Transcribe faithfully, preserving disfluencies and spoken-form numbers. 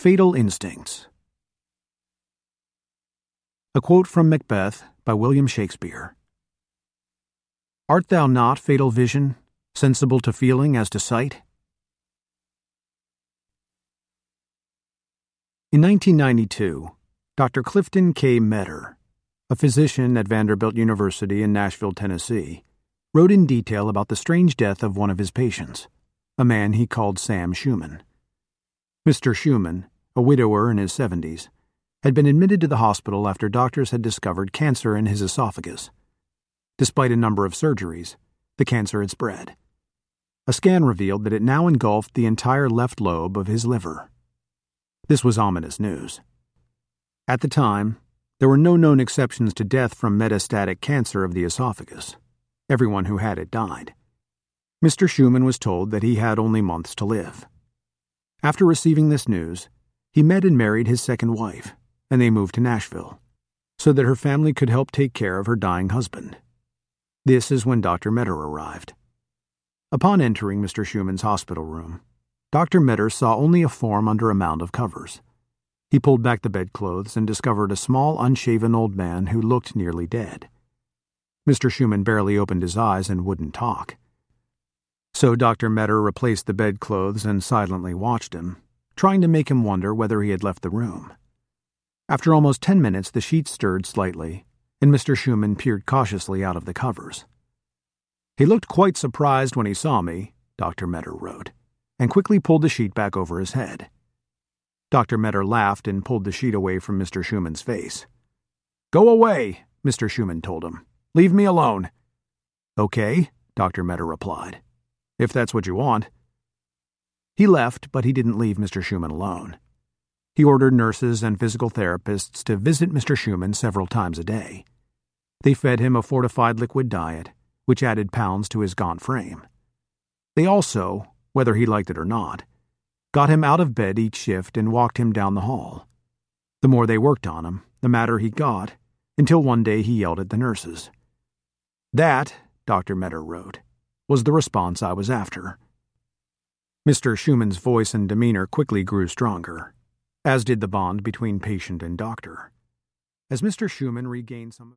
Fatal Instincts. A quote from Macbeth by William Shakespeare. Art thou not, fatal vision, sensible to feeling as to sight? In nineteen ninety-two, Doctor Clifton K. Meador, a physician at Vanderbilt University in Nashville, Tennessee, wrote in detail about the strange death of one of his patients, a man he called Sam Schumann. Mister Schumann, a widower in his seventies, had been admitted to the hospital after doctors had discovered cancer in his esophagus. Despite a number of surgeries, the cancer had spread. A scan revealed that it now engulfed the entire left lobe of his liver. This was ominous news. At the time, there were no known exceptions to death from metastatic cancer of the esophagus. Everyone who had it died. Mister Schumann was told that he had only months to live. After receiving this news, he met and married his second wife, and they moved to Nashville, so that her family could help take care of her dying husband. This is when Doctor Meador arrived. Upon entering Mister Schumann's hospital room, Doctor Meador saw only a form under a mound of covers. He pulled back the bedclothes and discovered a small, unshaven old man who looked nearly dead. Mister Schumann barely opened his eyes and wouldn't talk. So Doctor Meador replaced the bedclothes and silently watched him, trying to make him wonder whether he had left the room. After almost ten minutes, the sheets stirred slightly, and Mister Schumann peered cautiously out of the covers. He looked quite surprised when he saw me, Doctor Meador wrote, and quickly pulled the sheet back over his head. Doctor Meador laughed and pulled the sheet away from Mister Schumann's face. "Go away," Mister Schumann told him. "Leave me alone." "Okay," Doctor Meador replied, "if that's what you want." He left, but he didn't leave Mister Schumann alone. He ordered nurses and physical therapists to visit Mister Schumann several times a day. They fed him a fortified liquid diet, which added pounds to his gaunt frame. They also, whether he liked it or not, got him out of bed each shift and walked him down the hall. The more they worked on him, the madder he got, until one day he yelled at the nurses. That, Doctor Meador wrote, was the response I was after. Mister Schumann's voice and demeanor quickly grew stronger, as did the bond between patient and doctor. As Mister Schumann regained some